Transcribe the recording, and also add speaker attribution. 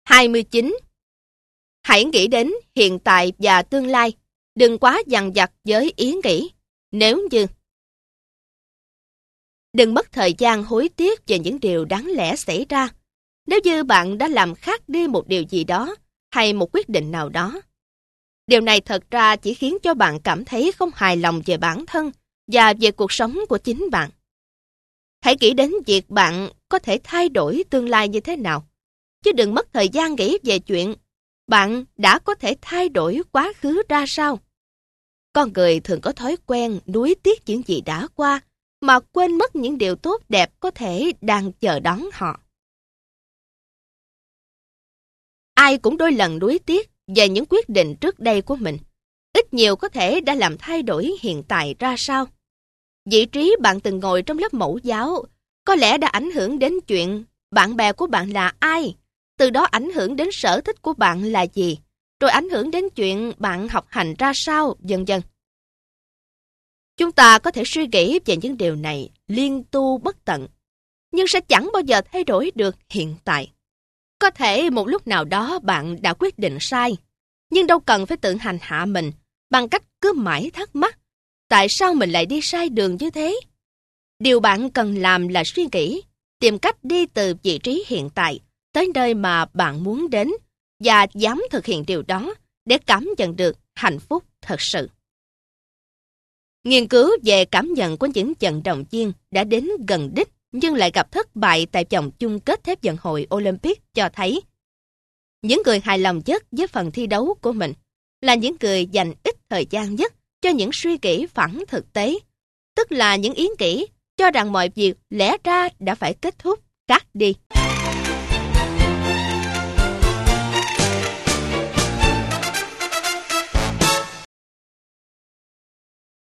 Speaker 1: 29. Hãy nghĩ đến hiện tại và tương lai, đừng quá dằn vặt với ý nghĩ. Nếu như đừng mất thời gian hối tiếc về những điều đáng lẽ xảy ra. Nếu như bạn đã làm khác đi một điều gì đó, hay một quyết định nào đó, điều này thật ra chỉ khiến cho bạn cảm thấy không hài lòng về bản thân và về cuộc sống của chính bạn. Hãy nghĩ đến việc bạn có thể thay đổi tương lai như thế nào, chứ đừng mất thời gian nghĩ về chuyện bạn đã có thể thay đổi quá khứ ra sao. Con người thường có thói quen nuối tiếc những gì đã qua, mà quên mất những điều tốt đẹp có thể đang chờ đón họ. Ai cũng đôi lần nuối tiếc về những quyết định trước đây của mình, ít nhiều có thể đã làm thay đổi hiện tại ra sao. Vị trí bạn từng ngồi trong lớp mẫu giáo có lẽ đã ảnh hưởng đến chuyện bạn bè của bạn là ai, từ đó ảnh hưởng đến sở thích của bạn là gì, rồi ảnh hưởng đến chuyện bạn học hành ra sao, vân vân. Chúng ta có thể suy nghĩ về những điều này liên tu bất tận, nhưng sẽ chẳng bao giờ thay đổi được hiện tại. Có thể một lúc nào đó bạn đã quyết định sai, nhưng đâu cần phải tự hành hạ mình bằng cách cứ mãi thắc mắc tại sao mình lại đi sai đường như thế. Điều bạn cần làm là suy nghĩ, tìm cách đi từ vị trí hiện tại tới nơi mà bạn muốn đến và dám thực hiện điều đó để cảm nhận được hạnh phúc thật sự. Nghiên cứu về cảm nhận của những vận động viên đã đến gần đích nhưng lại gặp thất bại tại vòng chung kết Thế vận hội Olympic cho thấy những người hài lòng nhất với phần thi đấu của mình là những người dành ít thời gian nhất cho những suy nghĩ phản thực tế, tức là những ý nghĩ cho rằng mọi việc lẽ ra đã phải kết thúc khác đi.